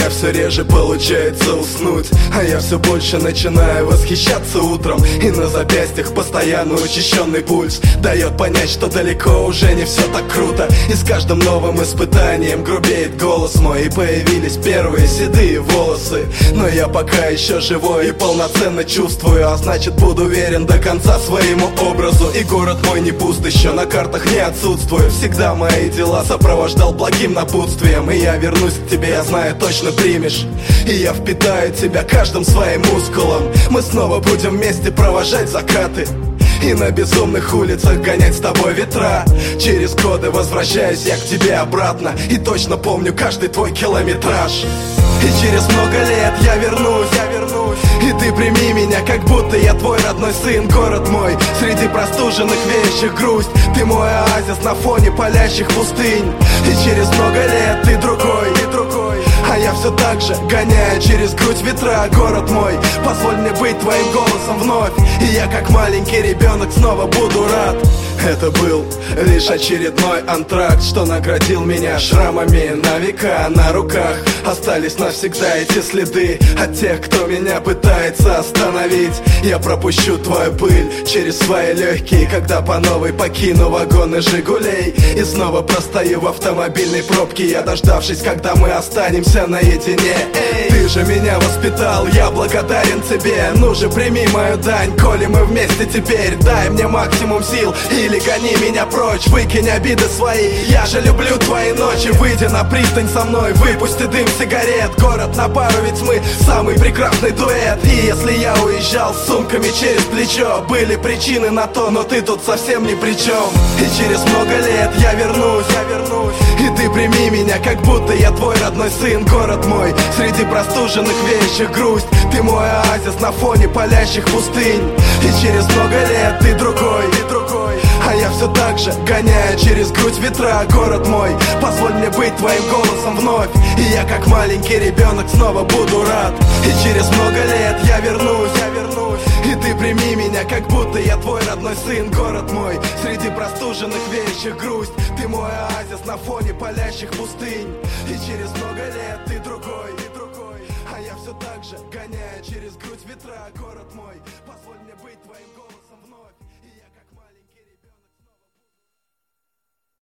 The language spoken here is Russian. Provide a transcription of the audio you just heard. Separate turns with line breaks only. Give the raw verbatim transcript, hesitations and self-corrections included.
меня все реже получается уснуть, а я все больше начинаю восхищаться утром. И на запястьях постоянно учащенный пульс дает понять, что далеко уже не все так круто. И с каждым новым испытанием грубеет голос мой, и появились первые седые волосы. Но я пока еще живой и полноценно чувствую, а значит буду верен до конца своему образу. И город мой не пуст, еще на картах не отсутствую. Всегда мои дела сопровождал благим напутствием. И я вернусь к тебе, я знаю, точно примешь. И я впитаю тебя каждым своим мускулом. Мы снова будем вместе провожать закаты и на безумных улицах гонять с тобой ветра. Через годы возвращаюсь я к тебе обратно, и точно помню каждый твой километраж. И через много лет я вернусь, я вернусь, и ты прими меня, как будто я твой родной сын. Город мой, среди простуженных веющих грусть, ты мой оазис на фоне палящих пустынь. И через много лет ты другой, и другой, а я все так же гоняю через грудь ветра. Город мой, позволь мне быть твоим голосом вновь, и я как маленький ребенок снова буду рад. Это был лишь очередной антракт, что наградил меня шрамами на века. На руках остались навсегда эти следы от тех, кто меня пытается остановить. Я пропущу твою пыль через свои легкие, когда по новой покину вагоны Жигулей. И снова простою в автомобильной пробке, я дождавшись, когда мы останемся наедине. Эй, ты же меня воспитал, я благодарен тебе. Ну же, прими мою дань, коли мы вместе теперь. Дай мне максимум сил или гони меня прочь, выкинь обиды свои. Я же люблю твои ночи, выйди на пристань со мной, выпусти дым сигарет. Город на пару, ведь мы самый прекрасный дуэт. И если я уезжал с сумками через плечо, были причины на то, но ты тут совсем ни при чем. И через много лет я вернусь, я вернусь, и ты прими меня, как будто я твой родной сын. Город мой, среди простуженных веющих грусть, ты мой оазис на фоне палящих пустынь. И через много лет ты другой, и другой, а я все так же гоняю через грудь ветра. Город мой, позволь мне быть твоим голосом вновь, и я как маленький ребенок снова буду рад. И через много лет я вернусь, я вернусь, и ты прими меня, как будто я твой родной сын. Город мой, среди простуженных веющих грусть, ты мой оазис на фоне палящих пустынь. И через много лет ты другой, и другой, а я все так же гоняю через грудь ветра. Город мой, позволь мне быть твоим